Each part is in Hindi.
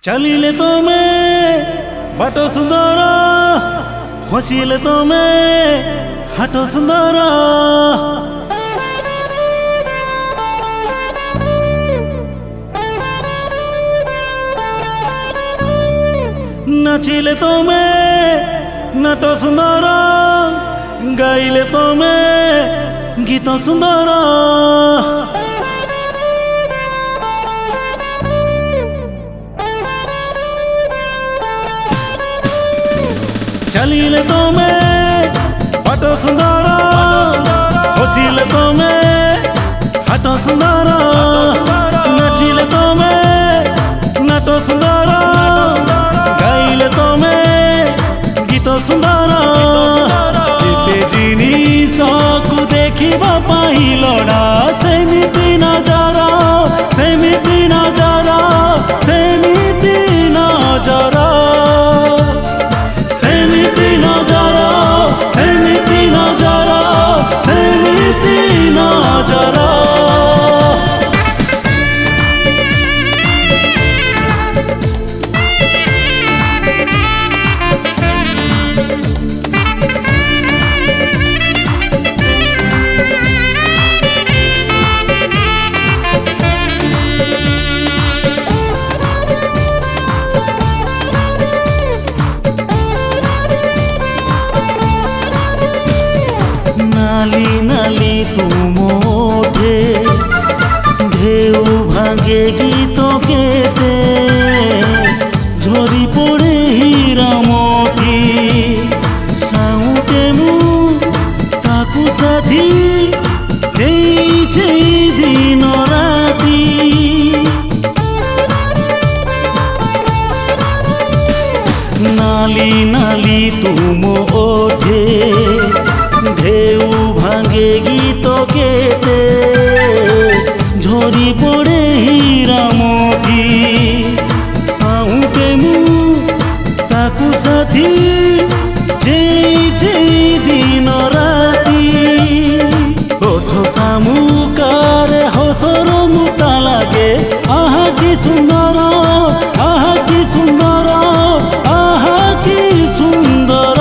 चलिले तमे बाटो सुंदर हसिले तमे हाटो सुंदर नाचिले तमे नाटो सुंदर गाइले तमे गीत सुंदर चलिले तमे बाटो सुंदर हसिले तमे हाटो सुंदर नाचिले तमे नाटो सुंदर गाइले तमे गीत सुंदर एते जिनिसकु देखिबा पाइलना सेमिति नजर सेमिति नजर सेमिति नजर सेमिति नजर सेमिति नजर सेमिति नजर नाली नाली तुम ओठे ढेउ भांगे गीत केते झरी पड़े हीरा मोती साउटे मु ताकू साथी दिन राती नाली नाली तुम ओठे ढेउ भांगे गीत केते झरी पड़े हीरा मोती साउटे मु ताकू साथी दिन राती ओठ सामुकार हसर मुटा लागे आहा कि सुंदर आहा कि सुंदर आहा कि सुंदर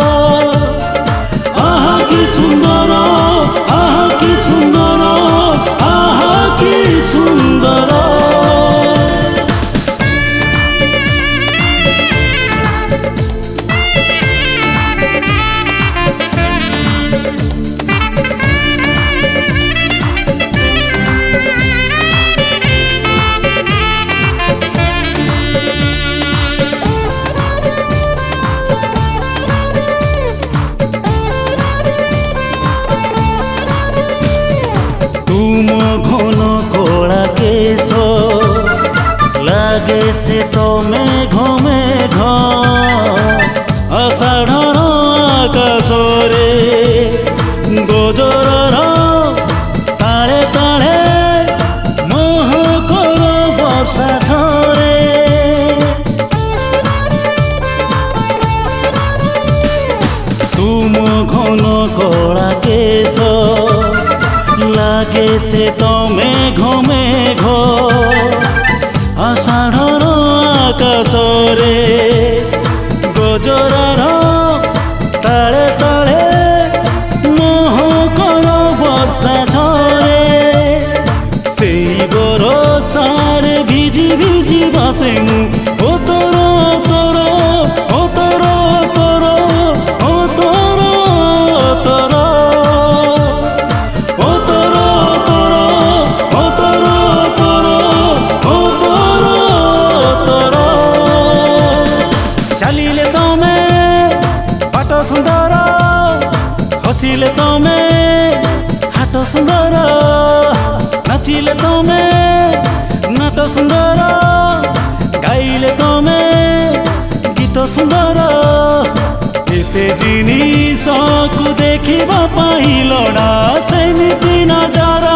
सुंदर आहा कि सुंदर आहा कि सुंदर तुम घन कोड़ा केश लागे से तमे घमे घ आषाढ़र आकाशरे गजरर ताले ताले महकर वर्षा झरे तुम घन कोड़ा केश लागे से तमे घमे घ आषाढ़र आकाशरे गजरार ताले ताले महकर वर्षा झरे सेई बरसारे भिजी भिजी भासे मु ओ तोर तोर ओ तोर तोर ओ तोर तोर चलिले तमे बाटो सुंदर हसिले तमे हाटो सुंदर नाचिले तमे नाटो सुंदर गाइले तमे गीत सुंदर एते जिनिसकु देखिबा पाइलना सेमिति नजर